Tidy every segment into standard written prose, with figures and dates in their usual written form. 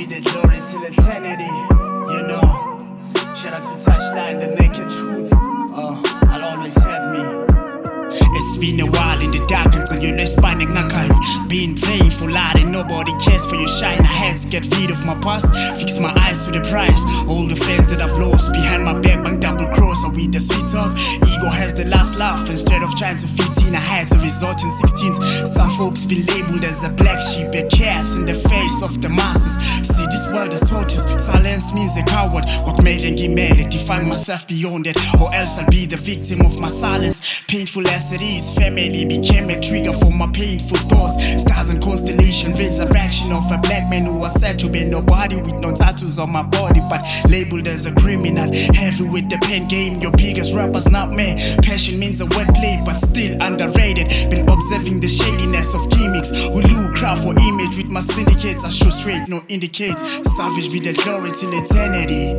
be the glory till eternity, you know. Shout out to Touchline, the naked truth. I'll always have me. It's been a while in the dark until you're responding. I can't been praying for light and nobody cares for your shine. I had to get rid of my past, fix my eyes to the prize. All the friends that I've lost behind my back, bang double cross. I read the sweet talk, ego has the last laugh. Instead of trying to fit in, I had to resort in 16th. Some folks been labeled as a black sheep, a cast in the face of the masses. See, this world is torturous, silence means a coward. What made and gimele, define myself beyond it, or else I'll be the victim of my silence. Painful as it is, family became a trigger for my painful thoughts. Stars and constellation, resurrection of a black man who was said to be nobody, with no tattoos on my body, but labeled as a criminal. Heavy with the pen game, your biggest rappers not me. Passion means a wordplay, but still underrated. Been observing the shadiness of gimmicks who lure crowd for image with my syndicates. I show straight, no indicates. Savage be the glory till eternity.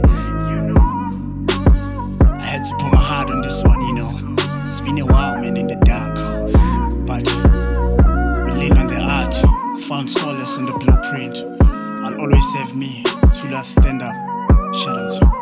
I had to put my heart on this one, you know. It's been a while, man, in the dark, but we lean on the art, found solace in the blueprint. I'll always have me till I stand up. Shout out.